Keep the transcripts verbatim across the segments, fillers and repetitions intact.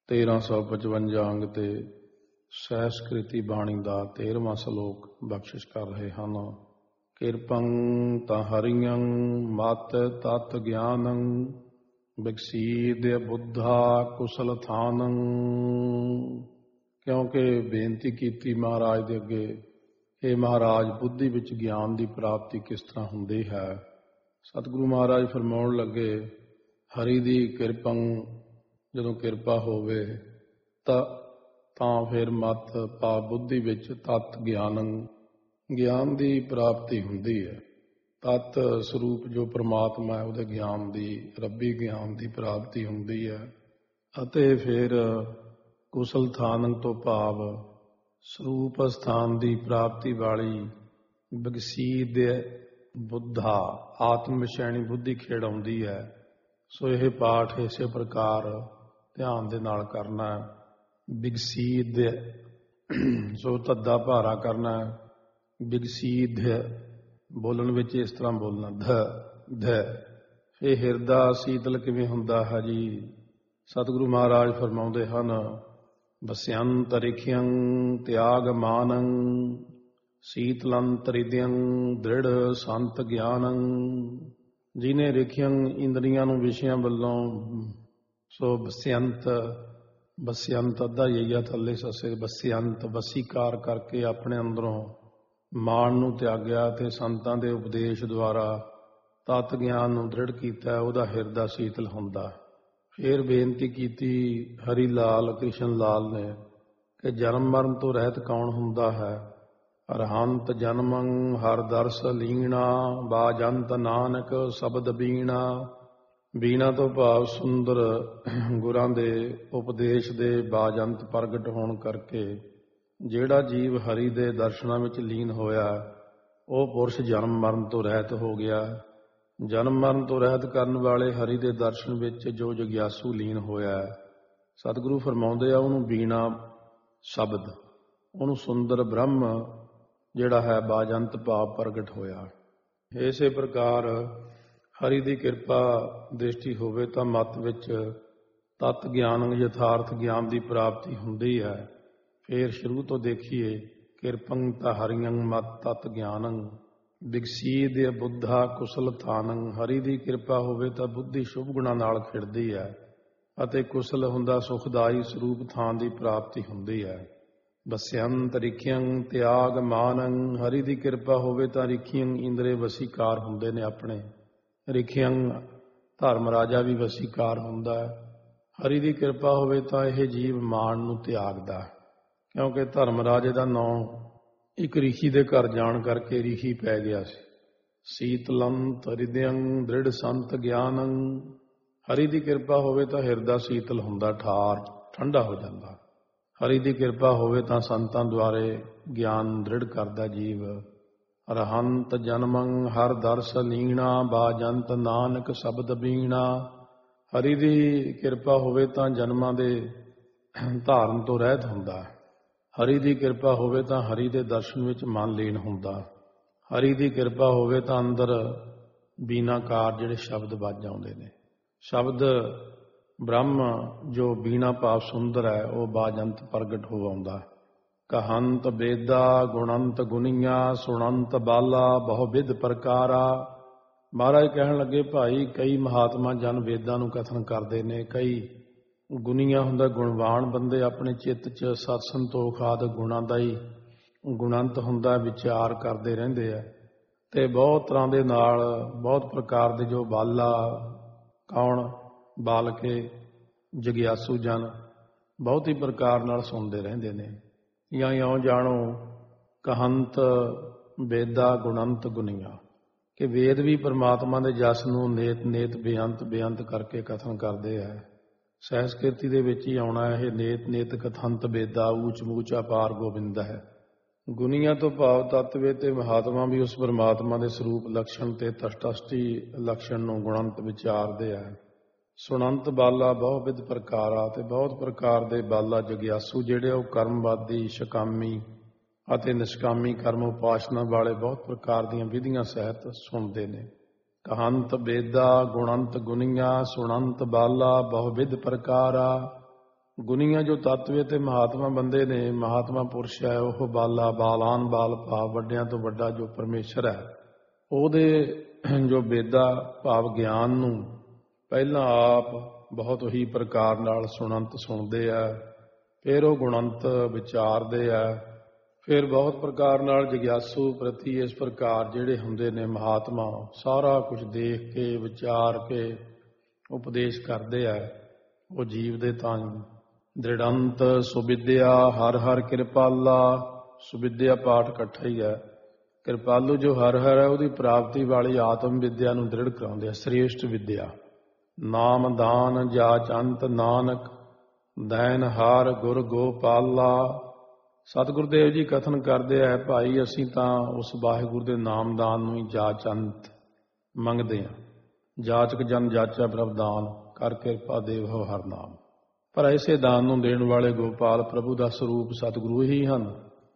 ਤੇਰਾਂ ਸੌ ਪਚਵੰਜਾ ਅੰਗ ਤੇ ਸਹਿਸਕ੍ਰਿਤੀ ਬਾਣੀ ਦਾ ਤੇਰਵਾਂ ਸਲੋਕ ਬਖਸ਼ਿਸ਼ ਕਰ ਰਹੇ ਹਨ। ਕਿਰਪੰ ਤਾਂ ਹਰੀਆਂ ਮਤ ਤਤ ਗਿਆਨੰ ਵਿਕਸੀਦਿ ਬੁੱਧਾ ਕੁਸਲ ਥਾਨੰ। ਕਿਉਂਕਿ ਬੇਨਤੀ ਕੀਤੀ ਮਹਾਰਾਜ ਦੇ ਅੱਗੇ, ਇਹ ਮਹਾਰਾਜ ਬੁੱਧੀ ਵਿੱਚ ਗਿਆਨ ਦੀ ਪ੍ਰਾਪਤੀ ਕਿਸ ਤਰ੍ਹਾਂ ਹੁੰਦੀ ਹੈ। ਸਤਿਗੁਰੂ ਮਹਾਰਾਜ ਫਰਮਾਉਣ ਲੱਗੇ, ਹਰੀ ਦੀ ਕਿਰਪੰ, ਜਦੋਂ ਕਿਰਪਾ ਹੋਵੇ ਤਾਂ ਤਾਂ ਫਿਰ ਮਤ ਪਾ ਬੁੱਧੀ ਵਿੱਚ ਤਤ ਗਿਆਨੰ, ਗਿਆਨ ਦੀ ਪ੍ਰਾਪਤੀ ਹੁੰਦੀ ਹੈ। ਤਤ ਸਰੂਪ ਜੋ ਪ੍ਰਮਾਤਮਾ ਹੈ ਉਹਦੇ ਗਿਆਨ ਦੀ, ਰੱਬੀ ਗਿਆਨ ਦੀ ਪ੍ਰਾਪਤੀ ਹੁੰਦੀ ਹੈ। ਅਤੇ ਫਿਰ ਕੁਸਲ ਥਾਨੰ ਤੋਂ ਭਾਵ ਸਰੂਪ ਸਥਾਨ ਦੀ ਪ੍ਰਾਪਤੀ ਵਾਲੀ ਵਿਕਸੀਦ ਬੁੱਧਾ, ਆਤਮ ਵਿਸ਼ੈਣੀ ਬੁੱਧੀ ਖੇੜਾਉਂਦੀ ਹੈ। ਸੋ ਇਹ ਪਾਠ ਇਸੇ ਪ੍ਰਕਾਰ ਧਿਆਨ ਦੇ ਨਾਲ ਕਰਨਾ ਹੈ। ਵਿਕਸੀਦ, ਸੋ ਧੱਦਾ ਭਾਰਾ ਕਰਨਾ ਹੈ। ਵਿਕਸੀਦ ਬੋਲਣ ਵਿੱਚ ਇਸ ਤਰ੍ਹਾਂ ਬੋਲਣਾ, ਧ ਧ। ਇਹ ਹਿਰਦਾ ਸੀਤਲ ਕਿਵੇਂ ਹੁੰਦਾ ਹੈ ਜੀ। ਸਤਿਗੁਰੂ ਮਹਾਰਾਜ ਫਰਮਾਉਂਦੇ ਹਨ, ਵਸਿਅੰਤ ਰਿਖਿਅੰ ਤਿਆਗ ਮਾਨੰ ਸੀਤਲੰਤ ਰਿਦਿਅੰ ਦ੍ਰਿੜ ਸੰਤ ਗਿਆਨੰ। ਜਿਹਨੇ ਰਿਖਿਅੰ ਇੰਦਰੀਆਂ ਨੂੰ ਵਿਸ਼ਿਆਂ ਵੱਲੋਂ, ਸੋ ਵਸਿਅੰਤ, ਵਸਿਅੰਤ ਅੱਧਾ ਯਈਆ ਥੱਲੇ ਸੱਸੇ, ਵਸਿਅੰਤ ਵਸੀਕਾਰ ਕਰਕੇ ਆਪਣੇ ਅੰਦਰੋਂ ਮਾਣ ਨੂੰ ਤਿਆਗਿਆ ਤੇ ਸੰਤਾਂ ਦੇ ਉਪਦੇਸ਼ ਦੁਆਰਾ ਤਤ ਗਿਆਨ ਨੂੰ ਦ੍ਰਿੜ ਕੀਤਾ, ਉਹਦਾ ਹਿਰਦਾ ਸੀਤਲ ਹੁੰਦਾ। ਫਿਰ ਬੇਨਤੀ ਕੀਤੀ ਹਰੀ ਲਾਲ ਕ੍ਰਿਸ਼ਨ ਲਾਲ ਨੇ ਕਿ ਜਨਮ ਮਰਨ ਤੋਂ ਰਹਿਤ ਕੌਣ ਹੁੰਦਾ ਹੈ। ਅਰਹੰਤ ਜਨਮੰ ਹਰ ਦਰਸ ਲੀਣਾ ਬਾਜੰਤ ਨਾਨਕ ਸ਼ਬਦ ਬੀਣਾ। ਬੀਣਾ ਤੋਂ ਭਾਵ ਸੁੰਦਰ ਗੁਰਾਂ ਦੇ ਉਪਦੇਸ਼ ਦੇ ਬਾਜੰਤ ਪ੍ਰਗਟ ਹੋਣ ਕਰਕੇ ਜਿਹੜਾ ਜੀਵ ਹਰੀ ਦੇ ਦਰਸ਼ਨਾਂ ਵਿੱਚ ਲੀਨ ਹੋਇਆ, ਉਹ ਪੁਰਸ਼ ਜਨਮ ਮਰਨ ਤੋਂ ਰਹਿਤ ਹੋ ਗਿਆ। ਜਨਮ ਮਰਨ ਤੋਂ ਰਹਿਤ ਕਰਨ ਵਾਲੇ ਹਰੀ ਦੇ ਦਰਸ਼ਨ ਵਿੱਚ ਜੋ ਜਗਿਆਸੂ ਲੀਨ ਹੋਇਆ, ਸਤਿਗੁਰੂ ਫਰਮਾਉਂਦੇ ਆ ਉਹਨੂੰ ਬੀਣਾ ਸ਼ਬਦ, ਉਹਨੂੰ ਸੁੰਦਰ ਬ੍ਰਹਮ ਜਿਹੜਾ ਹੈ ਬਾਜੰਤ ਭਾਵ ਪ੍ਰਗਟ ਹੋਇਆ। ਇਸੇ ਪ੍ਰਕਾਰ ਹਰੀ ਦੀ ਕਿਰਪਾ ਦ੍ਰਿਸ਼ਟੀ ਹੋਵੇ ਤਾਂ ਮਤ ਵਿੱਚ ਤਤ ਗਿਆਨ, ਯਥਾਰਥ ਗਿਆਨ ਦੀ ਪ੍ਰਾਪਤੀ ਹੁੰਦੀ ਹੈ। ਫਿਰ ਸ਼ੁਰੂ ਤੋਂ ਦੇਖੀਏ, ਕਿਰਪੰ ਤਾਂ ਹਰੀਆਂ ਮਤ ਤਤ ਗਿਆਨੰ ਵਿਕਸੀਦ ਬੁੱਧਾ ਕੁਸਲ ਥਾਨੰ। ਹਰੀ ਦੀ ਕਿਰਪਾ ਹੋਵੇ ਤਾਂ ਬੁੱਧੀ ਸ਼ੁਭ ਗੁਣਾਂ ਨਾਲ ਖਿੜਦੀ ਹੈ ਅਤੇ ਕੁਸਲ ਹੁੰਦਾ ਸੁਖਦਾਈ ਸਰੂਪ ਥਾਨ ਦੀ ਪ੍ਰਾਪਤੀ ਹੁੰਦੀ ਹੈ। ਵਸਿਅੰਤ ਰਿਖਿਅੰ ਤਿਆਗ ਮਾਨੰ। ਹਰੀ ਦੀ ਕਿਰਪਾ ਹੋਵੇ ਤਾਂ ਰਿਖਿਅੰ ਇੰਦਰੇ ਵਸੀਕਾਰ ਹੁੰਦੇ ਨੇ ਆਪਣੇ। ਰਿਖਿਅੰ ਧਰਮ ਰਾਜਾ ਵੀ ਵਸੀਕਾਰ ਹੁੰਦਾ ਹੈ। ਹਰੀ ਦੀ ਕਿਰਪਾ ਹੋਵੇ ਤਾਂ ਇਹ ਜੀਵ ਮਾਣ ਨੂੰ ਤਿਆਗਦਾ, ਕਿਉਂਕਿ ਧਰਮ ਰਾਜੇ ਦਾ ਨਾਂ ਇੱਕ ਰਿਸ਼ੀ ਦੇ ਘਰ ਜਾਣ ਕਰਕੇ ਰਿਸ਼ੀ ਪੈ ਗਿਆ ਸੀ। ਸੀਤਲੰਤ ਹਿਰਦਿਅੰ ਦ੍ਰਿੜ ਸੰਤ ਗਿਆਨੰ। ਹਰੀ ਦੀ ਕਿਰਪਾ ਹੋਵੇ ਤਾਂ ਹਿਰਦਾ ਸੀਤਲ ਹੁੰਦਾ, ਠਾਰ ਠੰਡਾ ਹੋ ਜਾਂਦਾ। ਹਰੀ ਦੀ ਕਿਰਪਾ ਹੋਵੇ ਤਾਂ ਸੰਤਾਂ ਦੁਆਰੇ ਗਿਆਨ ਦ੍ਰਿੜ ਕਰਦਾ ਜੀਵ। ਅਰਹੰਤ ਜਨਮੰ ਹਰ ਦਰਸ ਲੀਣਾ ਬਾਜੰਤ ਨਾਨਕ ਸ਼ਬਦ ਬੀਣਾ। ਹਰੀ ਦੀ ਕਿਰਪਾ ਹੋਵੇ ਤਾਂ ਜਨਮਾਂ ਦੇ ਧਾਰਨ ਤੋਂ ਰਹਿਤ ਹੁੰਦਾ। ਹਰੀ ਦੀ ਕਿਰਪਾ ਹੋਵੇ ਤਾਂ ਹਰੀ ਦੇ ਦਰਸ਼ਨ ਵਿੱਚ ਮਨ ਲੀਨ ਹੁੰਦਾ। ਹਰੀ ਦੀ ਕਿਰਪਾ ਹੋਵੇ ਤਾਂ ਅੰਦਰ ਬੀਨਾਕਾਰ ਜਿਹੜੇ ਸ਼ਬਦ ਵੱਜ ਆਉਂਦੇ ਨੇ। ਸ਼ਬਦ ਬ੍ਰਹਮ ਜੋ ਬੀਣਾ ਭਾਵ ਸੁੰਦਰ ਹੈ, ਉਹ ਬਾਜੰਤ ਪ੍ਰਗਟ ਹੋ ਆਉਂਦਾ। ਕਹੰਤ ਬੇਦਾ ਗੁਣੰਤ ਗੁਨੀਆਂ ਸੁਣੰਤ ਬਾਲਾ ਬਹੁ ਵਿਧ ਪ੍ਰਕਾਰਾ। ਮਹਾਰਾਜ ਕਹਿਣ ਲੱਗੇ, ਭਾਈ ਕਈ ਮਹਾਤਮਾ ਜਨ ਵੇਦਾਂ ਨੂੰ ਕਥਨ ਕਰਦੇ ਨੇ, ਕਈ ਗੁਨੀਆਂ ਹੁੰਦਾ ਗੁਣਵਾਨ ਬੰਦੇ ਆਪਣੇ ਚਿੱਤ 'ਚ ਸਤ ਸੰਤੋਖ ਆਦਿ ਗੁਣਾਂ ਦਾ ਹੀ ਗੁਣੰਤ ਹੁੰਦਾ, ਵਿਚਾਰ ਕਰਦੇ ਰਹਿੰਦੇ ਆ। ਤੇ ਬਹੁਤ ਤਰ੍ਹਾਂ ਦੇ ਨਾਲ ਬਹੁਤ ਪ੍ਰਕਾਰ ਦੇ ਜੋ ਬਾਲਾ, ਕੌਣ ਬਾਲ ਕੇ ਜਗਿਆਸੂ ਜਨ ਬਹੁਤ ਹੀ ਪ੍ਰਕਾਰ ਨਾਲ ਸੁਣਦੇ ਰਹਿੰਦੇ ਨੇ। ਜਾਂ ਇਉਂ ਜਾਣੋ ਕਹੰਤ ਵੇਦਾ ਗੁਣੰਤ ਗੁਨੀਆਂ, ਕਿ ਵੇਦ ਵੀ ਪਰਮਾਤਮਾ ਦੇ ਜਸ ਨੂੰ ਨੇਤ ਨੇਤ ਬੇਅੰਤ ਬੇਅੰਤ ਕਰਕੇ ਕਥਨ ਕਰਦੇ ਹੈ। ਸਹਿਸਕ੍ਰਿਤੀ ਦੇ ਵਿੱਚ ਹੀ ਆਉਣਾ ਇਹ, ਨੇਤ ਨੇਤ ਕਥੰਤ ਵੇਦਾ ਊਚ ਮੂਚ ਅਪਾਰ ਗੋਬਿੰਦ ਹੈ। ਗੁਨੀਆਂ ਤੋਂ ਭਾਵ ਤੱਤਵੇ ਤੇ ਮਹਾਤਮਾ ਵੀ ਉਸ ਪਰਮਾਤਮਾ ਦੇ ਸਰੂਪ ਲਕਸ਼ਣ ਤੇ ਤਸ਼ਟਸ਼ਟੀ ਲਕਸ਼ਣ ਨੂੰ ਗੁਣੰਤ ਵਿਚਾਰਦੇ ਹੈ। ਸੁਣੰਤ ਬਾਲਾ ਬਹੁ ਵਿਧ ਪ੍ਰਕਾਰਾ, ਤੇ ਬਹੁਤ ਪ੍ਰਕਾਰ ਦੇ ਬਾਲਾ ਜਗਿਆਸੂ ਜਿਹੜੇ ਉਹ ਕਰਮਵਾਦੀ, ਸ਼ਕਾਮੀ ਅਤੇ ਨਿਸ਼ਕਾਮੀ ਕਰਮ ਉਪਾਸਨਾ ਵਾਲੇ ਬਹੁਤ ਪ੍ਰਕਾਰ ਦੀਆਂ ਵਿਧੀਆਂ ਸਹਿਤ ਸੁਣਦੇ ਨੇ। ਕਹੰਤ ਬੇਦਾ ਗੁਣੰਤ ਗੁਨੀਆਂ ਸੁਣੰਤ ਬਾਲਾ ਬਹੁ ਵਿਧ ਪ੍ਰਕਾਰਾ। ਗੁਨੀਆਂ ਜੋ ਤਤਵੇ ਤੇ ਮਹਾਤਮਾ ਬੰਦੇ ਨੇ, ਮਹਾਤਮਾ ਪੁਰਸ਼ ਹੈ ਉਹ ਬਾਲਾ, ਬਾਲਾਨ ਬਾਲ ਭਾਵ ਵੱਡਿਆਂ ਤੋਂ ਵੱਡਾ ਜੋ ਪਰਮੇਸ਼ਰ ਹੈ, ਉਹਦੇ ਜੋ ਵੇਦਾ ਭਾਵ ਗਿਆਨ ਨੂੰ ਪਹਿਲਾਂ ਆਪ ਬਹੁਤ ਹੀ ਪ੍ਰਕਾਰ ਨਾਲ ਸੁਣੰਤ ਸੁਣਦੇ ਆ, ਫਿਰ ਉਹ ਗੁਣੰਤ ਵਿਚਾਰਦੇ ਆ, ਫਿਰ ਬਹੁਤ ਪ੍ਰਕਾਰ ਨਾਲ ਜਗਿਆਸੂ ਪ੍ਰਤੀ ਇਸ ਪ੍ਰਕਾਰ ਜਿਹੜੇ ਹੁੰਦੇ ਨੇ ਮਹਾਤਮਾ, ਸਾਰਾ ਕੁਝ ਦੇਖ ਕੇ ਵਿਚਾਰ ਕੇ ਉਪਦੇਸ਼ ਕਰਦੇ ਆ ਉਹ ਜੀਵ ਦੇ ਤਾਂ। ਦ੍ਰਿੜੰਤ ਸੁਵਿਦਿਆ ਹਰ ਹਰ ਕਿਰਪਾਲਾ, ਸੁਵਿਦਿਆ ਪਾਠ ਇਕੱਠਾ ਹੀ ਹੈ। ਕਿਰਪਾਲੂ ਜੋ ਹਰ ਹਰ ਹੈ ਉਹਦੀ ਪ੍ਰਾਪਤੀ ਵਾਲੀ ਆਤਮ ਵਿਦਿਆ ਨੂੰ ਦ੍ਰਿੜ ਕਰਾਉਂਦੇ ਆ, ਸ੍ਰੇਸ਼ਟ ਵਿਦਿਆ। ਨਾਮ ਦਾਨ ਜਾਚੰਤ ਨਾਨਕ ਦੈਨ ਹਾਰ ਗੁਰ ਗੋਪਾਲਾ। ਸਤਿਗੁਰਦੇਵ ਜੀ ਕਥਨ ਕਰਦੇ ਆ, ਭਾਈ ਅਸੀਂ ਤਾਂ ਉਸ ਵਾਹਿਗੁਰੂ ਦੇ ਨਾਮਦਾਨ ਨੂੰ ਹੀ ਜਾਚੰਤ ਮੰਗਦੇ ਹਾਂ। ਜਾਚਕ ਜਨ ਜਾਚਾ ਪ੍ਰਭ ਦਾਨ, ਕਰ ਕਿਰਪਾ ਦੇਵ ਹੋ ਹਰ ਨਾਮ। ਪਰ ਐਸੇ ਦਾਨ ਨੂੰ ਦੇਣ ਵਾਲੇ ਗੋਪਾਲ ਪ੍ਰਭੂ ਦਾ ਸਰੂਪ ਸਤਿਗੁਰੂ ਹੀ ਹਨ।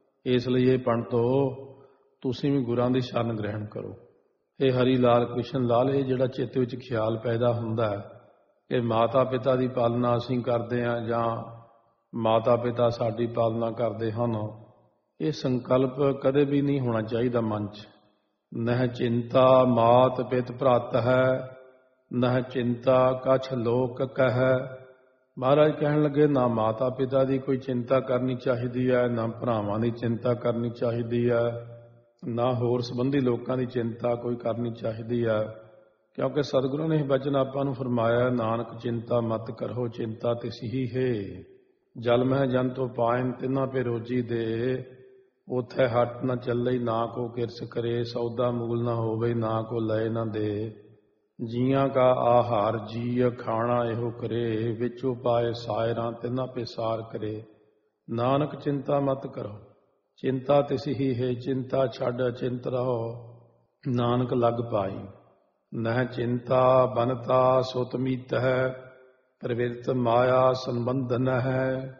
ਇਸ ਲਈ ਇਹ ਪੰਡਤੋ ਤੁਸੀਂ ਵੀ ਗੁਰਾਂ ਦੀ ਸ਼ਰਨ ਗ੍ਰਹਿਣ ਕਰੋ। ਇਹ ਹਰੀ ਲਾਲ ਕ੍ਰਿਸ਼ਨ ਲਾਲ, ਇਹ ਜਿਹੜਾ ਚਿੱਤ ਵਿੱਚ ਖਿਆਲ ਪੈਦਾ ਹੁੰਦਾ ਹੈ ਕਿ ਮਾਤਾ ਪਿਤਾ ਦੀ ਪਾਲਣਾ ਅਸੀਂ ਕਰਦੇ ਹਾਂ ਜਾਂ ਮਾਤਾ ਪਿਤਾ ਸਾਡੀ ਪਾਲਣਾ ਕਰਦੇ ਹਨ, ਇਹ ਸੰਕਲਪ ਕਦੇ ਵੀ ਨਹੀਂ ਹੋਣਾ ਚਾਹੀਦਾ ਮਨ 'ਚ। ਨਹਿ ਚਿੰਤਾ ਮਾਤ ਪਿਤ ਭ੍ਰਤ ਹੈ, ਨਹਿ ਚਿੰਤਾ ਕਛ ਲੋਕ ਕਹਿ। ਮਹਾਰਾਜ ਕਹਿਣ ਲੱਗੇ ਨਾ ਮਾਤਾ ਪਿਤਾ ਦੀ ਕੋਈ ਚਿੰਤਾ ਕਰਨੀ ਚਾਹੀਦੀ ਹੈ, ਨਾ ਭਰਾਵਾਂ ਦੀ ਚਿੰਤਾ ਕਰਨੀ ਚਾਹੀਦੀ ਹੈ, ਨਾ ਹੋਰ ਸੰਬੰਧੀ ਲੋਕਾਂ ਦੀ ਚਿੰਤਾ ਕੋਈ ਕਰਨੀ ਚਾਹੀਦੀ ਹੈ। ਕਿਉਂਕਿ ਸਤਿਗੁਰੂ ਨੇ ਇਹ ਬਚਨ ਆਪਾਂ ਨੂੰ ਫਰਮਾਇਆ, ਨਾਨਕ ਚਿੰਤਾ ਮਤ ਕਰੋ ਚਿੰਤਾ ਤਿਸ ਹੀ ਹੈ। ਜਲ ਮਹਿ ਜਨ ਤੋ ਪਾਇਨ ਤਿਨਾ ਪੇ ਰੋਜੀ ਦੇ, ਉਥੇ ਹੱਟ ਨਾ ਚੱਲੇ ਨਾ ਕੋ ਕਿਰਸ ਕਰੇ। ਸੌਦਾ ਮੂਲ ਨਾ ਹੋਵੇ ਨਾ ਕੋ ਲਏ ਨਾ ਦੇ, ਜੀਆਂ ਕਾ ਆਹਾਰ ਜੀ ਖਾਣਾ ਇਹੋ ਕਰੇ। ਵਿੱਚੋਂ ਪਾਏ ਸਾਇਰਾਂ ਤਿਨਾ ਪੇ ਸਾਰ ਕਰੇ। ਨਾਨਕ ਚਿੰਤਾ ਮਤ ਕਰੋ ਚਿੰਤਾ ਤਿਸ ਹੀ ਹੈ, ਚਿੰਤਾ ਛੱਡ ਅਚਿੰਤ ਰਹੋ ਨਾਨਕ ਲਗ ਪਾਈ। ਨਹਿ ਚਿੰਤਾ ਬਨਤਾ ਸੁਤ ਮੀਤ ਹੈ, ਪ੍ਰਵਿਰਤ ਮਾਇਆ ਸੰਬੰਧਨ ਹੈ।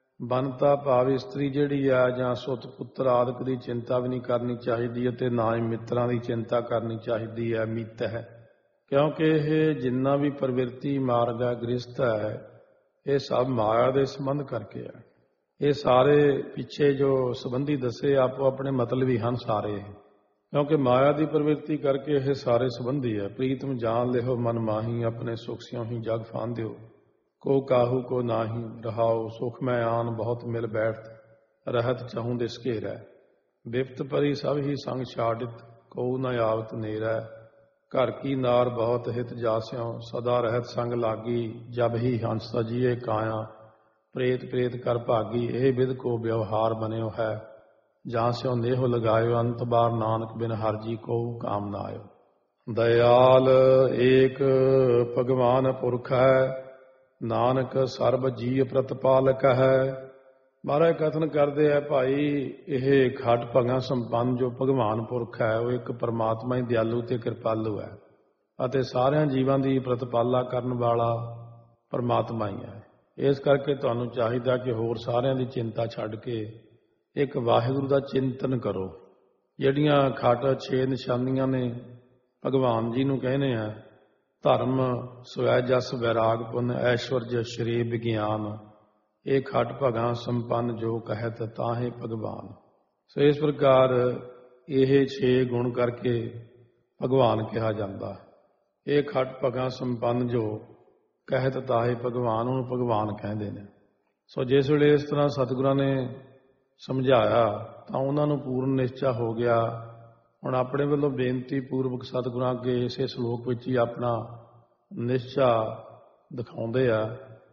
ਬਨਤਾ ਭਾਵ ਇਸਤਰੀ ਜਿਹੜੀ ਆ ਜਾਂ ਸੁਤ ਪੁੱਤਰ ਆਦਿਕ ਦੀ ਚਿੰਤਾ ਵੀ ਨਹੀਂ ਕਰਨੀ ਚਾਹੀਦੀ, ਅਤੇ ਨਾ ਹੀ ਮਿੱਤਰਾਂ ਦੀ ਚਿੰਤਾ ਕਰਨੀ ਚਾਹੀਦੀ ਹੈ। ਮੀਤ ਹੈ ਕਿਉਂਕਿ ਇਹ ਜਿੰਨਾ ਵੀ ਪ੍ਰਵਿਰਤੀ ਮਾਰਗ ਹੈ, ਗ੍ਰਸਥ ਹੈ, ਇਹ ਸਭ ਮਾਇਆ ਦੇ ਸੰਬੰਧ ਕਰਕੇ ਹੈ। ਇਹ ਸਾਰੇ ਪਿੱਛੇ ਜੋ ਸੰਬੰਧੀ ਦੱਸੇ ਆਪੋ ਆਪਣੇ ਮਤਲਬ ਹੀ ਹਨ ਸਾਰੇ, ਕਿਉਂਕਿ ਮਾਇਆ ਦੀ ਪ੍ਰਵਿਰਤੀ ਕਰਕੇ ਇਹ ਸਾਰੇ ਸੰਬੰਧੀ ਹੈ। ਪ੍ਰੀਤਮ ਜਾਣ ਲਿਓ ਮਨ ਮਾਹੀ, ਆਪਣੇ ਸੁਖ ਸਿਉ ਹੀ ਜਗ ਫਾਂਦਿਓ। ਕੋ ਕਾਹੂ ਕੋ ਨਾਹੀ ਰਹਾਓ, ਸੁਖ ਮੈਂ ਆਨ ਬਹੁਤ ਮਿਲ ਬੈਠ, ਰਹਿਤ ਚਾਹੂੰ ਦਿਸ ਘੇਰੈ। ਬਿਪਤ ਪਰੀ ਸਭ ਹੀ ਸੰਗ ਛਾੜਿਤ, ਕੋ ਨ ਆਵਤ ਨੇਰੈ। ਘਰ ਕੀ ਨਾਰ ਬਹੁਤ ਹਿਤ ਜਾਸਿਓ, ਸਦਾ ਰਹਿਤ ਸੰਗ ਲਾਗੀ। ਜਬ ਹੀ ਹੰਸ ਸਜੀਏ ਕਾਇਆ, ਪ੍ਰੇਤ ਪ੍ਰੇਤ ਕਰ ਭਾਗੀ। ਇਹ ਵਿਦ ਕੋ ਵਿਵਹਾਰ ਬਨਿਓ ਹੈ, ਜਾਂ ਸਿਓ ਨੇਹੋ ਲਗਾਇਓ। ਅੰਤ ਬਾਰ ਨਾਨਕ ਬਿਨ ਹਰ ਜੀ ਕੋ ਕਾਮ ਨਾ ਆਇਓ। ਦਇਆਲ ਏਕ ਭਗਵਾਨ ਪੁਰਖ ਹੈ, ਨਾਨਕ ਸਰਬ ਜੀ ਪ੍ਰਤਪਾਲਕ ਹੈ। ਮਹਾਰਾਜ ਕਥਨ ਕਰਦੇ ਆ, ਭਾਈ ਇਹ ਖਟ ਭਗਾਂ ਸੰਪੰਨ ਜੋ ਭਗਵਾਨ ਪੁਰਖ ਹੈ, ਉਹ ਇੱਕ ਪਰਮਾਤਮਾ ਹੀ ਦਿਆਲੂ ਤੇ ਕਿਰਪਾਲੂ ਹੈ, ਅਤੇ ਸਾਰਿਆਂ ਜੀਵਾਂ ਦੀ ਪ੍ਰਤਪਾਲਾ ਕਰਨ ਵਾਲਾ ਪਰਮਾਤਮਾ ਹੀ ਹੈ। ਇਸ ਕਰਕੇ ਤੁਹਾਨੂੰ ਚਾਹੀਦਾ ਕਿ ਹੋਰ ਸਾਰਿਆਂ ਦੀ ਚਿੰਤਾ ਛੱਡ ਕੇ ਇੱਕ ਵਾਹਿਗੁਰੂ ਦਾ ਚਿੰਤਨ ਕਰੋ। ਜਿਹੜੀਆਂ ਖਟ ਛੇ ਨਿਸ਼ਾਨੀਆਂ ਨੇ ਭਗਵਾਨ ਜੀ ਨੂੰ ਕਹਿੰਦੇ ਆ, ਧਰਮ ਸਵੈ ਜਸ ਵੈਰਾਗ ਪੁੰਨ ਐਸ਼ਵਰਜ ਸ਼੍ਰੀ ਵਿਗਿਆਨ। ਇਹ ਖਟ ਭਗਾਂ ਸੰਪੰਨ ਜੋ ਕਹਿਤ ਤਾਹੇ ਭਗਵਾਨ। ਸੋ ਇਸ ਪ੍ਰਕਾਰ ਇਹ ਛੇ ਗੁਣ ਕਰਕੇ ਭਗਵਾਨ ਕਿਹਾ ਜਾਂਦਾ। ਇਹ ਖਟ ਭਗਾਂ ਸੰਪੰਨ ਜੋ ਕਹਿਤ ਤਾਹੇ ਭਗਵਾਨ, ਉਹਨੂੰ ਭਗਵਾਨ ਕਹਿੰਦੇ ਨੇ। ਸੋ ਜਿਸ ਵੇਲੇ ਇਸ ਤਰ੍ਹਾਂ ਸਤਿਗੁਰਾਂ ਨੇ ਸਮਝਾਇਆ ਤਾਂ ਉਹਨਾਂ ਨੂੰ ਪੂਰਨ ਨਿਸ਼ਚਾ ਹੋ ਗਿਆ। ਹੁਣ ਆਪਣੇ ਵੱਲੋਂ ਬੇਨਤੀ ਪੂਰਵਕ ਸਤਿਗੁਰਾਂ ਅੱਗੇ ਇਸੇ ਸ਼ਲੋਕ ਵਿੱਚ ਹੀ ਆਪਣਾ ਨਿਸ਼ਚਾ ਦਿਖਾਉਂਦੇ ਆ।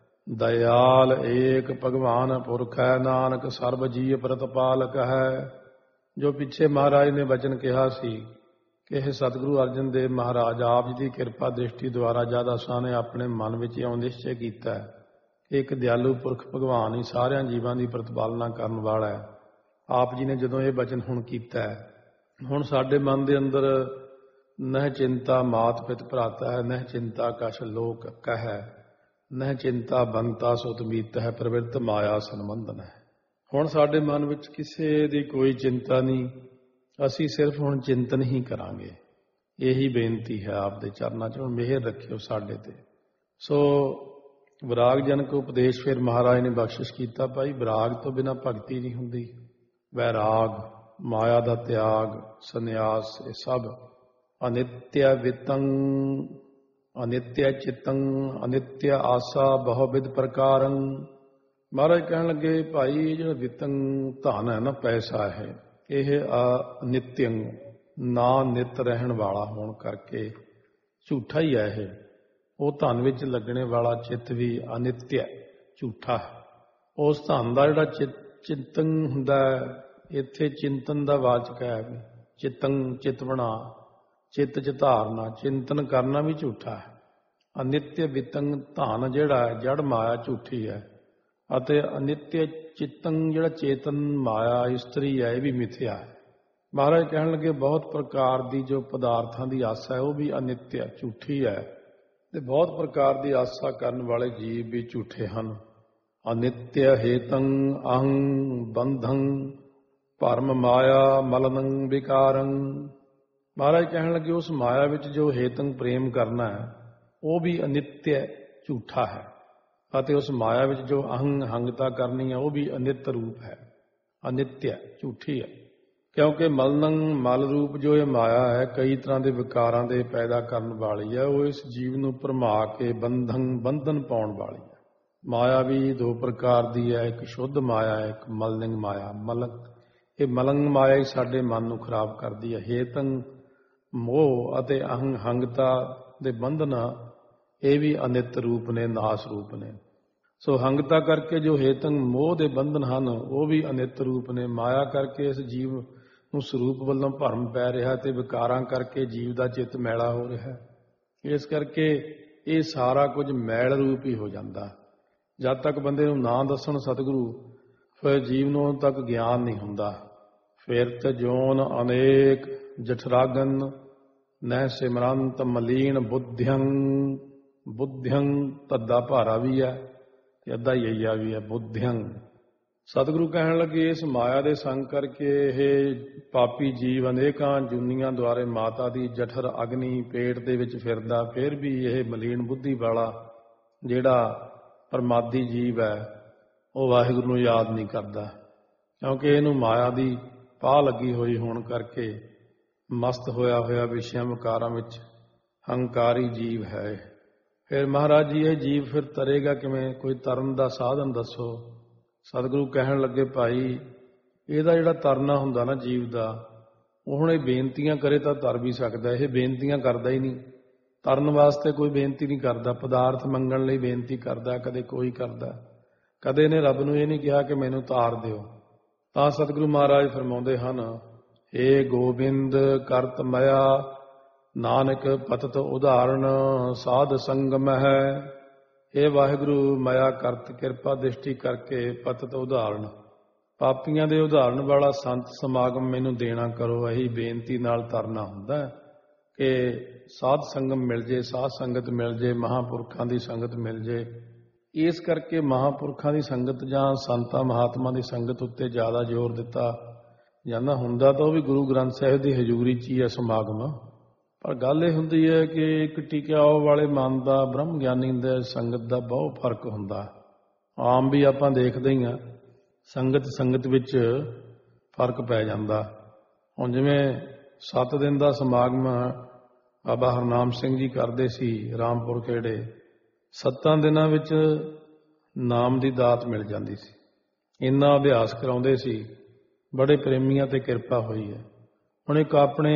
ਦਇਆਲ ਏਕ ਭਗਵਾਨ ਪੁਰਖ ਹੈ, ਨਾਨਕ ਸਰਬ ਜੀਅ ਪ੍ਰਤਪਾਲਕ ਹੈ। ਜੋ ਪਿੱਛੇ ਮਹਾਰਾਜ ਨੇ ਵਚਨ ਕਿਹਾ ਸੀ ਕਿ ਇਹ ਸਤਿਗੁਰੂ ਅਰਜਨ ਦੇਵ ਮਹਾਰਾਜ ਆਪ ਜੀ ਦੀ ਕਿਰਪਾ ਦ੍ਰਿਸ਼ਟੀ ਦੁਆਰਾ ਜਦ ਅਸਾਂ ਨੇ ਆਪਣੇ ਮਨ ਵਿੱਚ ਇਉਂ ਨਿਸ਼ਚੈ ਕੀਤਾ ਕਿ ਇੱਕ ਦਿਆਲੂ ਪੁਰਖ ਭਗਵਾਨ ਹੀ ਸਾਰਿਆਂ ਜੀਵਾਂ ਦੀ ਪ੍ਰਤਪਾਲਨਾ ਕਰਨ ਵਾਲਾ ਹੈ। ਆਪ ਜੀ ਨੇ ਜਦੋਂ ਇਹ ਵਚਨ ਹੁਣ ਕੀਤਾ ਹੈ, ਹੁਣ ਸਾਡੇ ਮਨ ਦੇ ਅੰਦਰ ਨਹਿ ਚਿੰਤਾ ਮਾਤ ਪਿਤ ਭਰਾਤਾ ਹੈ, ਨਹਿ ਚਿੰਤਾ ਕਛ ਲੋਕ ਕਹਿ, ਨਹਿ ਚਿੰਤਾ ਬੰਤਾ ਸੁਤ ਮੀਤ ਹੈ, ਪ੍ਰਵਿਰਤ ਮਾਇਆ ਸੰਬੰਧਨ ਹੈ। ਹੁਣ ਸਾਡੇ ਮਨ ਵਿੱਚ ਕਿਸੇ ਦੀ ਕੋਈ ਚਿੰਤਾ ਨਹੀਂ, ਅਸੀਂ ਸਿਰਫ ਹੁਣ ਚਿੰਤਨ ਹੀ ਕਰਾਂਗੇ। ਇਹੀ ਬੇਨਤੀ ਹੈ ਆਪ ਦੇ ਚਰਨਾਂ 'ਚ, ਹੁਣ ਮਿਹਰ ਰੱਖਿਓ ਸਾਡੇ ਤੇ। ਸੋ ਵਿਰਾਗ ਜਨਕ ਉਪਦੇਸ਼ ਫਿਰ ਮਹਾਰਾਜ ਨੇ ਬਖਸ਼ਿਸ਼ ਕੀਤਾ, ਭਾਈ ਵਿਰਾਗ ਤੋਂ ਬਿਨਾਂ ਭਗਤੀ ਨਹੀਂ ਹੁੰਦੀ। ਵੈਰਾਗ, ਮਾਇਆ ਦਾ ਤਿਆਗ, ਸੰਨਿਆਸ, ਇਹ ਸਭ ਅਨਿਤਯ ਵਿਤੰ ਅਨਿਤਯ ਚਿਤੰ ਅਨਿਤਯ ਆਸਾ ਬਹੁਵਿਧ ਪ੍ਰਕਾਰੰ। ਮਹਾਰਾਜ ਕਹਿਣ ਲੱਗੇ, ਭਾਈ ਜਿਹੜਾ ਵਿਤੰ ਧਨ ਹੈ ਨਾ, ਪੈਸਾ ਹੈ, ਇਹ ਅਨਿਤਯੰ ਨਾ ਨਿਤ ਰਹਿਣ ਵਾਲਾ ਹੋਣ ਕਰਕੇ ਝੂਠਾ ਹੀ ਹੈ। ਇਹ ਉਹ ਧਨ ਵਿੱਚ ਲੱਗਣੇ ਵਾਲਾ ਚਿੱਤ ਵੀ ਅਨਿਤਯ ਝੂਠਾ ਹੈ। ਉਸ ਧਨ ਦਾ ਜਿਹੜਾ ਚਿ ਚਿੰਤਨ ਹੁੰਦਾ ਹੈ, ਇੱਥੇ ਚਿੰਤਨ ਦਾ ਵਾਚਕ ਹੈ, ਚਿਤੰ ਚਿਤ ਬਣਾ, ਚਿੱਤ ਚ ਧਾਰਨਾ, ਚਿੰਤਨ ਕਰਨਾ ਵੀ ਝੂਠਾ ਹੈ। ਅਨਿਤਯ ਵਿਤੰ ਧਨ ਜਿਹੜਾ ਹੈ ਜੜ ਮਾਇਆ ਝੂਠੀ ਹੈ, ਅਤੇ ਅਨਿਤਯ ਚਿਤੰ ਜਿਹੜਾ ਚੇਤਨ ਮਾਇਆ ਇਸਤਰੀ ਹੈ, ਇਹ ਵੀ ਮਿਥਿਆ ਹੈ। ਮਹਾਰਾਜ ਕਹਿਣ ਲੱਗੇ, ਬਹੁਤ ਪ੍ਰਕਾਰ ਦੀ ਜੋ ਪਦਾਰਥਾਂ ਦੀ ਆਸਾ ਹੈ ਉਹ ਵੀ ਅਨਿਤਯ ਝੂਠੀ ਹੈ, ਤੇ ਬਹੁਤ ਪ੍ਰਕਾਰ ਦੀ ਆਸਾ ਕਰਨ ਵਾਲੇ ਜੀਵ ਵੀ ਝੂਠੇ ਹਨ। ਅਨਿਤਯ ਹੇਤੰ ਅਹੰ ਬੰਧੰ ਭਰਮ ਮਾਇਆ ਮਲਨੰ ਵਿਕਾਰੰ। ਮਹਾਰਾਜ ਕਹਿਣ ਲੱਗੇ, ਉਸ ਮਾਇਆ ਵਿੱਚ ਜੋ ਹੇਤੰ ਪ੍ਰੇਮ ਕਰਨਾ ਹੈ ਉਹ ਵੀ ਅਨਿਤਯ ਝੂਠਾ ਹੈ, ਅਤੇ ਉਸ ਮਾਇਆ ਵਿੱਚ ਜੋ ਅਹੰ ਹੰਗਤਾ ਕਰਨੀ ਹੈ ਉਹ ਵੀ ਅਨਿਤ ਰੂਪ ਹੈ, ਅਨਿਤਯ ਝੂਠੀ ਹੈ। ਕਿਉਂਕਿ ਮਲਨੰ ਮਲ ਰੂਪ ਜੋ ਇਹ ਮਾਇਆ ਹੈ, ਕਈ ਤਰ੍ਹਾਂ ਦੇ ਵਿਕਾਰਾਂ ਦੇ ਪੈਦਾ ਕਰਨ ਵਾਲੀ ਹੈ। ਉਹ ਇਸ ਜੀਵ ਨੂੰ ਭਰਮਾ ਕੇ ਬੰਧਨ ਬੰਧਨ ਪਾਉਣ ਵਾਲੀ ਹੈ। ਮਾਇਆ ਵੀ ਦੋ ਪ੍ਰਕਾਰ ਦੀ ਹੈ, ਇੱਕ ਸ਼ੁੱਧ ਮਾਇਆ ਹੈ, ਇੱਕ ਮਲਨਿੰਗ ਮਾਇਆ। ਮਲਕ ਇਹ ਮਲੰਗ ਮਾਇਆ ਹੀ ਸਾਡੇ ਮਨ ਨੂੰ ਖਰਾਬ ਕਰਦੀ ਹੈ। ਹੇਤੰ ਮੋਹ ਅਤੇ ਅਹੰ ਹੰਗਤਾ ਦੇ ਬੰਧਨ, ਇਹ ਵੀ ਅਨਿਤ ਰੂਪ ਨੇ, ਨਾਸ ਰੂਪ ਨੇ। ਸੋ ਹੰਗਤਾ ਕਰਕੇ ਜੋ ਹੇਤੰ ਮੋਹ ਦੇ ਬੰਧਨ ਹਨ ਉਹ ਵੀ ਅਨਿਤ ਰੂਪ ਨੇ। ਮਾਇਆ ਕਰਕੇ ਇਸ ਜੀਵ ਨੂੰ ਸਰੂਪ ਵੱਲੋਂ ਭਰਮ ਪੈ ਰਿਹਾ, ਤੇ ਵਿਕਾਰਾਂ ਕਰਕੇ ਜੀਵ ਦਾ ਚਿੱਤ ਮੈਲਾ ਹੋ ਰਿਹਾ। ਇਸ ਕਰਕੇ ਇਹ ਸਾਰਾ ਕੁਝ ਮੈਲ ਰੂਪ ਹੀ ਹੋ ਜਾਂਦਾ। ਜਦ ਤੱਕ ਬੰਦੇ ਨੂੰ ਨਾ ਦੱਸਣ ਸਤਿਗੁਰੂ, ਫਿਰ ਜੀਵ ਨੂੰ ਉਦੋਂ ਤੱਕ ਗਿਆਨ ਨਹੀਂ ਹੁੰਦਾ। ਫਿਰਤ ਜੋਨ ਅਨੇਕ ਜਠਰਾਗਨ ਨਹਿ ਸਿਮਰੰਤ ਮਲੀਨ ਬੁੱਧਿਅੰ। ਬੁੱਧਿਅੰ ਧੱਦਾ ਭਾਰਾ ਵੀ ਹੈ ਤੇ ਅੱਧਾ ਯਈਆ ਵੀ ਹੈ, ਬੁੱਧਿਅੰ। ਸਤਿਗੁਰੂ ਕਹਿਣ ਲੱਗੇ, ਇਸ ਮਾਇਆ ਦੇ ਸੰਗ ਕਰਕੇ ਇਹ ਪਾਪੀ ਜੀਵ ਅਨੇਕਾਂ ਜੁਨੀਆਂ ਦੁਆਰੇ ਮਾਤਾ ਦੀ ਜਠਰ ਅਗਨੀ ਪੇਟ ਦੇ ਵਿੱਚ ਫਿਰਦਾ, ਫਿਰ ਵੀ ਇਹ ਮਲੀਨ ਬੁੱਧੀ ਵਾਲਾ ਜਿਹੜਾ ਪਰਮਾਦੀ ਜੀਵ ਹੈ ਉਹ ਵਾਹਿਗੁਰੂ ਨੂੰ ਯਾਦ ਨਹੀਂ ਕਰਦਾ, ਕਿਉਂਕਿ ਇਹਨੂੰ ਮਾਇਆ ਦੀ ਪਾਹ ਲੱਗੀ ਹੋਈ ਹੋਣ ਕਰਕੇ ਮਸਤ ਹੋਇਆ ਹੋਇਆ ਵਿਸ਼ਿਆਂ ਵਿਕਾਰਾਂ ਵਿੱਚ ਹੰਕਾਰੀ ਜੀਵ ਹੈ। ਫਿਰ ਮਹਾਰਾਜ ਜੀ, ਇਹ ਜੀਵ ਫਿਰ ਤਰੇਗਾ ਕਿਵੇਂ? ਕੋਈ ਤਰਨ ਦਾ ਸਾਧਨ ਦੱਸੋ। ਸਤਿਗੁਰੂ ਕਹਿਣ ਲੱਗੇ, ਭਾਈ ਇਹਦਾ ਜਿਹੜਾ ਤਰਨਾ ਹੁੰਦਾ ਨਾ ਜੀਵ ਦਾ, ਉਹ ਹੁਣ ਇਹ ਬੇਨਤੀਆਂ ਕਰੇ ਤਾਂ ਤਰ ਵੀ ਸਕਦਾ। ਇਹ ਬੇਨਤੀਆਂ ਕਰਦਾ ਹੀ ਨਹੀਂ, ਤਰਨ ਵਾਸਤੇ ਕੋਈ ਬੇਨਤੀ ਨਹੀਂ ਕਰਦਾ। ਪਦਾਰਥ ਮੰਗਣ ਲਈ ਬੇਨਤੀ ਕਰਦਾ, ਕਦੇ ਕੋਈ ਕਰਦਾ, ਕਦੇ ਇਹਨੇ ਰੱਬ ਨੂੰ ਇਹ ਨਹੀਂ ਕਿਹਾ ਕਿ ਮੈਨੂੰ ਤਾਰ ਦਿਓ। ਤਾਂ ਸਤਿਗੁਰੂ ਮਹਾਰਾਜ ਫਰਮਾਉਂਦੇ ਹਨ, ਏ ਗੋਬਿੰਦ ਕਰਤ ਮਇਆ ਨਾਨਕ ਪਤਤ ਉਦਾਹਰਣ ਸਾਧ ਸੰਗਮ ਹੈ। ਇਹ ਵਾਹਿਗੁਰੂ ਮਾਇਆ ਕਰਤ ਕਿਰਪਾ ਦ੍ਰਿਸ਼ਟੀ ਕਰਕੇ ਪਤਤ ਉਦਾਹਰਣ, ਪਾਪੀਆਂ ਦੇ ਉਦਾਹਰਣ ਵਾਲਾ ਸੰਤ ਸਮਾਗਮ ਮੈਨੂੰ ਦੇਣਾ ਕਰੋ। ਇਹੀ ਬੇਨਤੀ ਨਾਲ ਤਰਨਾ ਹੁੰਦਾ ਕਿ ਸਾਧ ਸੰਗਮ ਮਿਲ ਜੇ, ਸਾਧ ਸੰਗਤ ਮਿਲ ਜੇ, ਮਹਾਂਪੁਰਖਾਂ ਦੀ ਸੰਗਤ ਮਿਲ ਜੇ। ਇਸ ਕਰਕੇ ਮਹਾਂਪੁਰਖਾਂ ਦੀ ਸੰਗਤ ਜਾਂ ਸੰਤਾਂ ਮਹਾਤਮਾ ਦੀ ਸੰਗਤ ਉੱਤੇ ਜ਼ਿਆਦਾ ਜ਼ੋਰ ਦਿੱਤਾ ਜਾਂਦਾ। ਹੁੰਦਾ ਤਾਂ ਉਹ ਵੀ ਗੁਰੂ ਗ੍ਰੰਥ ਸਾਹਿਬ ਦੀ ਹਜ਼ੂਰੀ 'ਚ ਹੀ ਹੈ ਸਮਾਗਮ, ਪਰ ਗੱਲ ਇਹ ਹੁੰਦੀ ਹੈ ਕਿ ਇੱਕ ਟਿਕਿਆਓ ਵਾਲੇ ਮਨ ਦਾ, ਬ੍ਰਹਮ ਗਿਆਨੀ ਦੇ ਸੰਗਤ ਦਾ ਬਹੁਤ ਫਰਕ ਹੁੰਦਾ। ਆਮ ਵੀ ਆਪਾਂ ਦੇਖਦੇ ਹੀ ਹਾਂ, ਸੰਗਤ ਸੰਗਤ ਵਿੱਚ ਫਰਕ ਪੈ ਜਾਂਦਾ। ਹੁਣ ਜਿਵੇਂ ਸੱਤ ਦਿਨ ਦਾ ਸਮਾਗਮ ਬਾਬਾ ਹਰਨਾਮ ਸਿੰਘ ਜੀ ਕਰਦੇ ਸੀ ਰਾਮਪੁਰ ਖੇੜੇ, ਸੱਤਾਂ ਦਿਨਾਂ ਵਿੱਚ ਨਾਮ ਦੀ ਦਾਤ ਮਿਲ ਜਾਂਦੀ ਸੀ। ਇੰਨਾ ਅਭਿਆਸ ਕਰਾਉਂਦੇ ਸੀ, ਬੜੇ ਪ੍ਰੇਮੀਆਂ ਤੇ ਕਿਰਪਾ ਹੋਈ ਹੈ। ਹੁਣ ਇੱਕ ਆਪਣੇ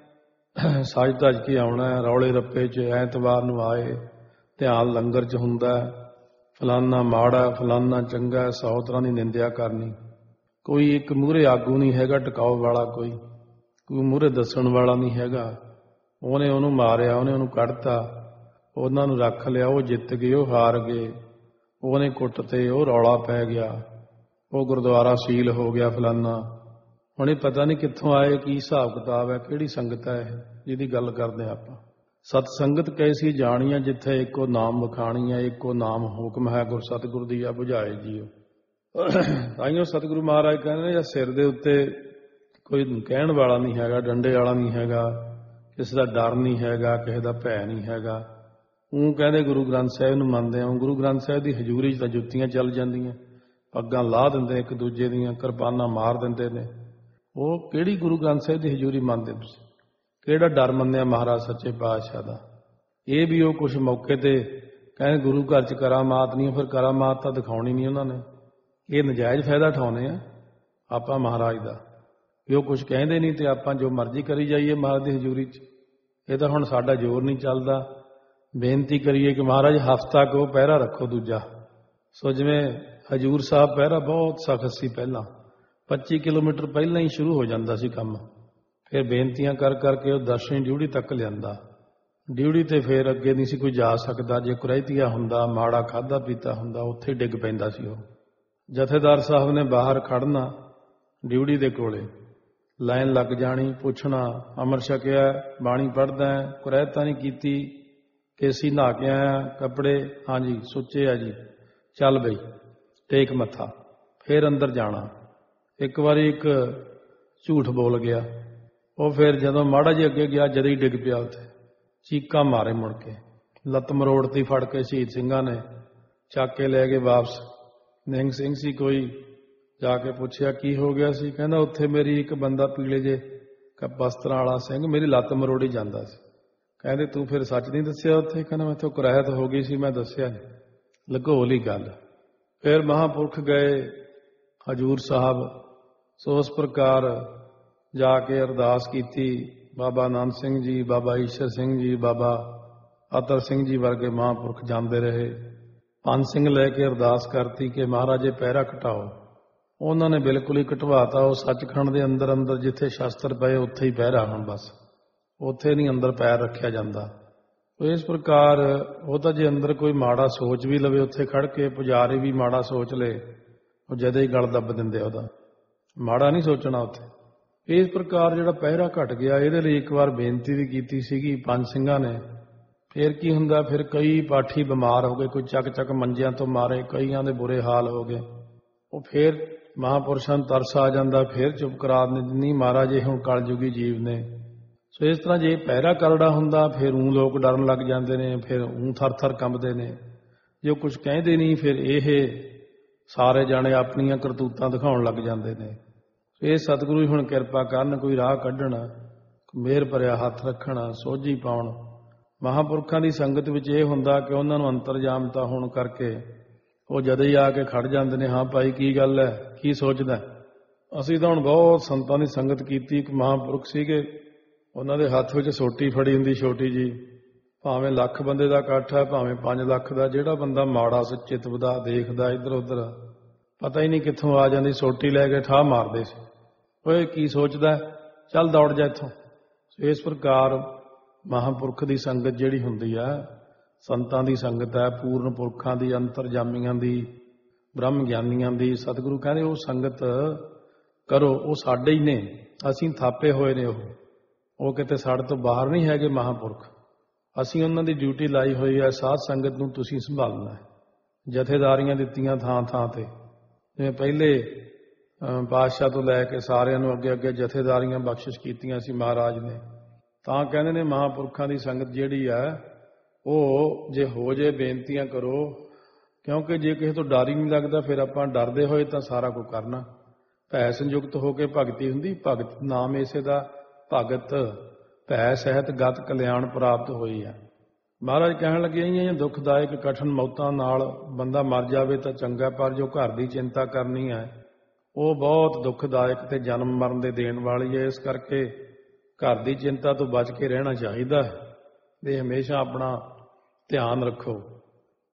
ਸੱਜ ਧੱਜ ਕੇ ਆਉਣਾ, ਰੌਲੇ ਰੱਪੇ 'ਚ ਐਤਵਾਰ ਨੂੰ ਆਏ, ਧਿਆਨ ਲੰਗਰ 'ਚ ਹੁੰਦਾ, ਫਲਾਨਾ ਮਾੜਾ ਫਲਾਨਾ ਚੰਗਾ, ਸੌ ਤਰ੍ਹਾਂ ਦੀ ਨਿੰਦਿਆ ਕਰਨੀ। ਕੋਈ ਇੱਕ ਮੂਹਰੇ ਆਗੂ ਨਹੀਂ ਹੈਗਾ ਟਿਕਾਓ ਵਾਲਾ, ਕੋਈ ਕੋਈ ਮੂਹਰੇ ਦੱਸਣ ਵਾਲਾ ਨਹੀਂ ਹੈਗਾ। ਉਹਨੇ ਉਹਨੂੰ ਮਾਰਿਆ, ਉਹਨੇ ਉਹਨੂੰ ਕੱਢਤਾ, ਉਹਨਾਂ ਨੂੰ ਰੱਖ ਲਿਆ, ਉਹ ਜਿੱਤ ਗਏ, ਉਹ ਹਾਰ ਗਏ, ਉਹਨੇ ਕੁੱਟ ਤੇ ਉਹ ਰੌਲਾ ਪੈ ਗਿਆ, ਉਹ ਗੁਰਦੁਆਰਾ ਸੀਲ ਹੋ ਗਿਆ ਫਲਾਨਾ। ਹੁਣ ਇਹ ਪਤਾ ਨਹੀਂ ਕਿੱਥੋਂ ਆਏ, ਕੀ ਹਿਸਾਬ ਕਿਤਾਬ ਹੈ, ਕਿਹੜੀ ਸੰਗਤ ਹੈ ਇਹ ਜਿਹਦੀ ਗੱਲ ਕਰਦੇ ਹਾਂ ਆਪਾਂ। ਸਤ ਸੰਗਤ ਕੈਸੀ ਜਾਣੀ ਹੈ, ਜਿੱਥੇ ਇੱਕੋ ਨਾਮ ਵਖਾਣੀ ਹੈ, ਇੱਕੋ ਨਾਮ ਹੁਕਮ ਹੈ, ਗੁਰ ਸਤਿਗੁਰ ਦੀ ਆ ਬੁਝਾਏ ਜੀਓ। ਤਾਈਓ ਸਤਿਗੁਰੂ ਮਹਾਰਾਜ ਕਹਿੰਦੇ ਨੇ, ਜਾਂ ਸਿਰ ਦੇ ਉੱਤੇ ਕੋਈ ਕਹਿਣ ਵਾਲਾ ਨਹੀਂ ਹੈਗਾ, ਡੰਡੇ ਵਾਲਾ ਨਹੀਂ ਹੈਗਾ, ਕਿਸੇ ਦਾ ਡਰ ਨਹੀਂ ਹੈਗਾ, ਕਿਸੇ ਦਾ ਭੈ ਨਹੀਂ ਹੈਗਾ, ਉਹ ਕਹਿੰਦੇ ਗੁਰੂ ਗ੍ਰੰਥ ਸਾਹਿਬ ਨੂੰ ਮੰਨਦੇ ਹਾਂ। ਗੁਰੂ ਗ੍ਰੰਥ ਸਾਹਿਬ ਦੀ ਹਜ਼ੂਰੀ 'ਚ ਤਾਂ ਜੁੱਤੀਆਂ ਚੱਲ ਜਾਂਦੀਆਂ, ਪੱਗਾਂ ਲਾਹ ਦਿੰਦੇ ਇੱਕ ਦੂਜੇ ਦੀਆਂ, ਕਿਰਪਾਨਾਂ ਮਾਰ ਦਿੰਦੇ ਨੇ। ਉਹ ਕਿਹੜੀ ਗੁਰੂ ਗ੍ਰੰਥ ਸਾਹਿਬ ਦੀ ਹਜ਼ੂਰੀ ਮੰਨਦੇ ਤੁਸੀਂ? ਕਿਹੜਾ ਡਰ ਮੰਨਿਆ ਮਹਾਰਾਜ ਸੱਚੇ ਪਾਤਸ਼ਾਹ ਦਾ? ਇਹ ਵੀ ਉਹ ਕੁਛ ਮੌਕੇ ਤੇ ਕਹਿੰਦੇ ਗੁਰੂ ਘਰ 'ਚ ਕਰਾਮਾਤ ਨਹੀਂ, ਫਿਰ ਕਰਾਮਾਤ ਤਾਂ ਦਿਖਾਉਣੀ ਨਹੀਂ ਉਹਨਾਂ ਨੇ। ਇਹ ਨਜਾਇਜ਼ ਫਾਇਦਾ ਉਠਾਉਂਦੇ ਆ ਆਪਾਂ ਮਹਾਰਾਜ ਦਾ, ਵੀ ਉਹ ਕੁਛ ਕਹਿੰਦੇ ਨਹੀਂ ਤੇ ਆਪਾਂ ਜੋ ਮਰਜ਼ੀ ਕਰੀ ਜਾਈਏ ਮਹਾਰਾਜ ਦੀ ਹਜ਼ੂਰੀ 'ਚ। ਇਹ ਤਾਂ ਹੁਣ ਸਾਡਾ ਜ਼ੋਰ ਨਹੀਂ ਚੱਲਦਾ। ਬੇਨਤੀ ਕਰੀਏ ਕਿ ਮਹਾਰਾਜ ਹਫ਼ਤਾ ਕੋ ਪਹਿਰਾ ਰੱਖੋ ਦੂਜਾ। ਸੋ ਜਿਵੇਂ ਹਜ਼ੂਰ ਸਾਹਿਬ ਪਹਿਰਾ ਬਹੁਤ ਸਖਤ ਸੀ, ਪਹਿਲਾਂ ਪੱਚੀ ਕਿਲੋਮੀਟਰ ਪਹਿਲਾਂ ਹੀ ਸ਼ੁਰੂ ਹੋ ਜਾਂਦਾ ਸੀ ਕੰਮ। ਫਿਰ ਬੇਨਤੀਆਂ ਕਰ ਕਰਕੇ ਉਹ ਦਰਸ਼ਨੀ ਡਿਊਟੀ ਤੱਕ ਲਿਆਂਦਾ। ਡਿਊਟੀ ਤੇ ਫਿਰ ਅੱਗੇ ਨਹੀਂ ਸੀ ਕੋਈ ਜਾ ਸਕਦਾ। ਜੇ ਕੁਰੈਤੀਆ ਹੁੰਦਾ, ਮਾੜਾ ਖਾਧਾ ਪੀਤਾ ਹੁੰਦਾ, ਉੱਥੇ ਡਿੱਗ ਪੈਂਦਾ ਸੀ ਉਹ। ਜਥੇਦਾਰ ਸਾਹਿਬ ਨੇ ਬਾਹਰ ਖੜਨਾ ਡਿਊਟੀ ਦੇ ਕੋਲੇ, ਲਾਈਨ ਲੱਗ ਜਾਣੀ, ਪੁੱਛਣਾ ਅੰਮ੍ਰਿਤ ਛਕਿਆ, ਬਾਣੀ ਪੜ੍ਹਦਾ, ਕੁਰੈਤ ਨਹੀਂ ਕੀਤੀ, ਕੇਸੀ ਨਹਾ ਕੇ ਆਇਆ, ਕੱਪੜੇ ਹਾਂਜੀ ਸੁੱਚੇ ਆ ਜੀ, ਚੱਲ ਬਈ ਟੇਕ ਮੱਥਾ। ਫਿਰ ਅੰਦਰ ਜਾਣਾ। ਇੱਕ ਵਾਰੀ ਇੱਕ ਝੂਠ ਬੋਲ ਗਿਆ ਉਹ, ਫਿਰ ਜਦੋਂ ਮਾੜਾ ਜਿਹਾ ਅੱਗੇ ਗਿਆ ਜਦ ਹੀ ਡਿੱਗ ਪਿਆ ਉੱਥੇ, ਚੀਕਾਂ ਮਾਰੇ, ਮੁੜ ਕੇ ਲੱਤ ਮਰੋੜਤੀ ਫੜ ਕੇ ਸ਼ਹੀਦ ਸਿੰਘਾਂ ਨੇ, ਚੱਕ ਕੇ ਲੈ ਗਏ ਵਾਪਸ। ਨਿਹੰਗ ਸਿੰਘ ਸੀ ਕੋਈ, ਜਾ ਕੇ ਪੁੱਛਿਆ ਕੀ ਹੋ ਗਿਆ ਸੀ? ਕਹਿੰਦਾ ਉੱਥੇ ਮੇਰੀ ਇੱਕ ਬੰਦਾ ਪੀਲੇ ਜੇ ਵਸਤਰਾਂ ਵਾਲਾ ਸਿੰਘ ਮੇਰੀ ਲੱਤ ਮਰੋੜੀ ਜਾਂਦਾ ਸੀ। ਕਹਿੰਦੇ ਤੂੰ ਫਿਰ ਸੱਚ ਨਹੀਂ ਦੱਸਿਆ ਉੱਥੇ? ਕਹਿੰਦਾ ਮੈਥੋਂ ਕੁਰੈਤ ਹੋ ਗਈ ਸੀ, ਮੈਂ ਦੱਸਿਆ ਨਹੀਂ, ਲਗੋ ਲਈ ਗੱਲ। ਫਿਰ ਮਹਾਂਪੁਰਖ ਗਏ ਹਜ਼ੂਰ ਸਾਹਿਬ। ਸੋ ਉਸ ਪ੍ਰਕਾਰ ਜਾ ਕੇ ਅਰਦਾਸ ਕੀਤੀ। ਬਾਬਾ ਆਨੰਦ ਸਿੰਘ ਜੀ, ਬਾਬਾ ਈਸ਼ਰ ਸਿੰਘ ਜੀ, ਬਾਬਾ ਅਤਰ ਸਿੰਘ ਜੀ ਵਰਗੇ ਮਹਾਂਪੁਰਖ ਜਾਂਦੇ ਰਹੇ। ਪੰਜ ਸਿੰਘ ਲੈ ਕੇ ਅਰਦਾਸ ਕਰਤੀ ਕਿ ਮਹਾਰਾਜ ਇਹ ਪਹਿਰਾ ਘਟਾਓ। ਉਹਨਾਂ ਨੇ ਬਿਲਕੁਲ ਹੀ ਘਟਵਾਤਾ। ਉਹ ਸੱਚਖੰਡ ਦੇ ਅੰਦਰ ਅੰਦਰ ਜਿੱਥੇ ਸ਼ਸਤਰ ਪਏ ਉੱਥੇ ਹੀ ਪਹਿਰਾ, ਹੁਣ ਬਸ ਉੱਥੇ ਨਹੀਂ ਅੰਦਰ ਪੈਰ ਰੱਖਿਆ ਜਾਂਦਾ। ਇਸ ਪ੍ਰਕਾਰ ਉਹ ਤਾਂ ਜੇ ਅੰਦਰ ਕੋਈ ਮਾੜਾ ਸੋਚ ਵੀ ਲਵੇ ਉੱਥੇ ਖੜ ਕੇ, ਪੁਜਾਰੀ ਵੀ ਮਾੜਾ ਸੋਚ ਲਏ, ਉਹ ਜਦੇ ਹੀ ਗਲ ਦੱਬ ਦਿੰਦੇ ਉਹਦਾ। ਮਾੜਾ ਨਹੀਂ ਸੋਚਣਾ ਉੱਥੇ। ਇਸ ਪ੍ਰਕਾਰ ਜਿਹੜਾ ਪਹਿਰਾ ਘਟ ਗਿਆ, ਇਹਦੇ ਲਈ ਇੱਕ ਵਾਰ ਬੇਨਤੀ ਵੀ ਕੀਤੀ ਸੀਗੀ ਪੰਜ ਸਿੰਘਾਂ ਨੇ। ਫਿਰ ਕੀ ਹੁੰਦਾ, ਫਿਰ ਕਈ ਪਾਠੀ ਬਿਮਾਰ ਹੋ ਗਏ, ਕੋਈ ਚੱਕ ਚੱਕ ਮੰਜਿਆਂ ਤੋਂ ਮਾਰੇ, ਕਈਆਂ ਦੇ ਬੁਰੇ ਹਾਲ ਹੋ ਗਏ। ਉਹ ਫਿਰ ਮਹਾਂਪੁਰਸ਼ਾਂ ਨੂੰ ਤਰਸ ਆ ਜਾਂਦਾ, ਫਿਰ ਚੁੱਪ ਕਰਾ ਦਿੰਦੇ, ਨਹੀਂ ਮਹਾਰਾਜ ਇਹ ਹੁਣ ਕਲਯੁਗੀ ਜੀਵ ਨੇ। ਸੋ ਇਸ ਤਰ੍ਹਾਂ ਜੇ ਪਹਿਰਾ ਕਰੜਾ ਹੁੰਦਾ ਫਿਰ ਊਂ ਲੋਕ ਡਰਨ ਲੱਗ ਜਾਂਦੇ ਨੇ, ਫਿਰ ਊਂ ਥਰ ਥਰ ਕੰਬਦੇ ਨੇ। ਜੇ ਕੁਝ ਕਹਿੰਦੇ ਨਹੀਂ ਫਿਰ ਇਹ ਸਾਰੇ ਜਾਣੇ ਆਪਣੀਆਂ ਕਰਤੂਤਾਂ ਦਿਖਾਉਣ ਲੱਗ ਜਾਂਦੇ ਨੇ। ਇਹ ਸਤਿਗੁਰੂ ਹੁਣ ਕਿਰਪਾ ਕਰਨ, ਕੋਈ ਰਾਹ ਕੱਢਣ, ਮਿਹਰ ਭਰਿਆ ਹੱਥ ਰੱਖਣ, ਸੋਝੀ ਪਾਉਣ। ਮਹਾਂਪੁਰਖਾਂ ਦੀ ਸੰਗਤ ਵਿੱਚ ਇਹ ਹੁੰਦਾ ਕਿ ਉਹਨਾਂ ਨੂੰ ਅੰਤਰਜਾਮਤਾ ਹੋਣ ਕਰਕੇ ਉਹ ਜਦ ਹੀ ਆ ਕੇ ਖੜ ਜਾਂਦੇ ਨੇ, ਹਾਂ ਭਾਈ ਕੀ ਗੱਲ ਹੈ, ਕੀ ਸੋਚਦਾ? ਅਸੀਂ ਤਾਂ ਹੁਣ ਬਹੁਤ ਸੰਤਾਂ ਦੀ ਸੰਗਤ ਕੀਤੀ। ਇੱਕ ਮਹਾਂਪੁਰਖ ਸੀਗੇ, ਉਹਨਾਂ ਦੇ ਹੱਥ ਵਿੱਚ ਸੋਟੀ ਫੜੀ ਹੁੰਦੀ ਛੋਟੀ ਜੀ, ਭਾਵੇਂ ਲੱਖ ਬੰਦੇ ਦਾ ਇਕੱਠ ਹੈ, ਭਾਵੇਂ ਪੰਜ ਲੱਖ ਦਾ, ਜਿਹੜਾ ਬੰਦਾ ਮਾੜਾ ਚਿਤਵਦਾ ਦੇਖਦਾ ਇੱਧਰ ਉੱਧਰ, ਪਤਾ ਹੀ ਨਹੀਂ ਕਿੱਥੋਂ ਆ ਜਾਂਦੀ, ਸੋਟੀ ਲੈ ਕੇ ਠਾਹ ਮਾਰਦੇ ਸੀ। ਓਏ ਕੀ ਸੋਚਦਾ, ਚੱਲ ਦੌੜ ਜਾ ਇੱਥੋਂ। ਇਸ ਪ੍ਰਕਾਰ ਮਹਾਂਪੁਰਖ ਦੀ ਸੰਗਤ ਜਿਹੜੀ ਹੁੰਦੀ ਹੈ, ਸੰਤਾਂ ਦੀ ਸੰਗਤ ਹੈ, ਪੂਰਨ ਪੁਰਖਾਂ ਦੀ, ਅੰਤਰਜਾਮੀਆਂ ਦੀ, ਬ੍ਰਹਮ ਗਿਆਨੀਆਂ ਦੀ, ਸਤਿਗੁਰੂ ਕਹਿੰਦੇ ਉਹ ਸੰਗਤ ਕਰੋ। ਉਹ ਸਾਡੇ ਹੀ ਨੇ, ਅਸੀਂ ਥਾਪੇ ਹੋਏ ਨੇ। ਉਹ ਉਹ ਕਿਤੇ ਸਾਡੇ ਤੋਂ ਬਾਹਰ ਨਹੀਂ ਹੈਗੇ ਮਹਾਂਪੁਰਖ। ਅਸੀਂ ਉਹਨਾਂ ਦੀ ਡਿਊਟੀ ਲਾਈ ਹੋਈ ਹੈ। ਸਾਧ ਸੰਗਤ ਨੂੰ ਤੁਸੀਂ ਸੰਭਾਲਣਾ ਹੈ। ਜਥੇਦਾਰੀਆਂ ਦਿੱਤੀਆਂ ਥਾਂ ਥਾਂ ਤੇ, ਜਿਵੇਂ ਪਹਿਲੇ ਪਾਤਸ਼ਾਹ ਤੋਂ ਲੈ ਕੇ ਸਾਰਿਆਂ ਨੂੰ ਅੱਗੇ ਅੱਗੇ ਜਥੇਦਾਰੀਆਂ ਬਖਸ਼ਿਸ਼ ਕੀਤੀਆਂ ਸੀ ਮਹਾਰਾਜ ਨੇ। ਤਾਂ ਕਹਿੰਦੇ ਨੇ ਮਹਾਂਪੁਰਖਾਂ ਦੀ ਸੰਗਤ ਜਿਹੜੀ ਹੈ ਉਹ ਜੇ ਹੋ ਜੇ ਬੇਨਤੀਆਂ ਕਰੋ, ਕਿਉਂਕਿ ਜੇ ਕਿਸੇ ਤੋਂ ਡਰ ਹੀ ਨਹੀਂ ਲੱਗਦਾ ਫਿਰ ਆਪਾਂ ਡਰਦੇ ਹੋਏ ਤਾਂ ਸਾਰਾ ਕੁਝ ਕਰਨਾ। ਭੈ ਸੰਯੁਕਤ ਹੋ ਕੇ ਭਗਤੀ ਹੁੰਦੀ, ਭਗਤ ਨਾਮ ਇਸੇ ਦਾ ਭਗਤ ਭੈ ਸਹਿਤ ਗਤ ਕਲਿਆਣ ਪ੍ਰਾਪਤ ਹੋਈ ਹੈ। ਮਹਾਰਾਜ ਕਹਿਣ ਲੱਗੇ ਇਹ ਦੁਖਦਾਇਕ ਕਠਿਨ ਮੌਤਾਂ ਨਾਲ ਬੰਦਾ ਮਰ ਜਾਵੇ ਤਾਂ ਚੰਗਾ, ਪਰ ਜੋ ਘਰ ਦੀ ਚਿੰਤਾ ਕਰਨੀ ਹੈ ਉਹ ਬਹੁਤ ਦੁਖਦਾਇਕ ਤੇ ਜਨਮ ਮਰਨ ਦੇ ਦੇਣ ਵਾਲੀ ਹੈ। ਇਸ ਕਰਕੇ ਘਰ ਦੀ ਚਿੰਤਾ ਤੋਂ ਬਚ ਕੇ ਰਹਿਣਾ ਚਾਹੀਦਾ ਹੈ ਤੇ ਹਮੇਸ਼ਾ ਆਪਣਾ ਧਿਆਨ ਰੱਖੋ।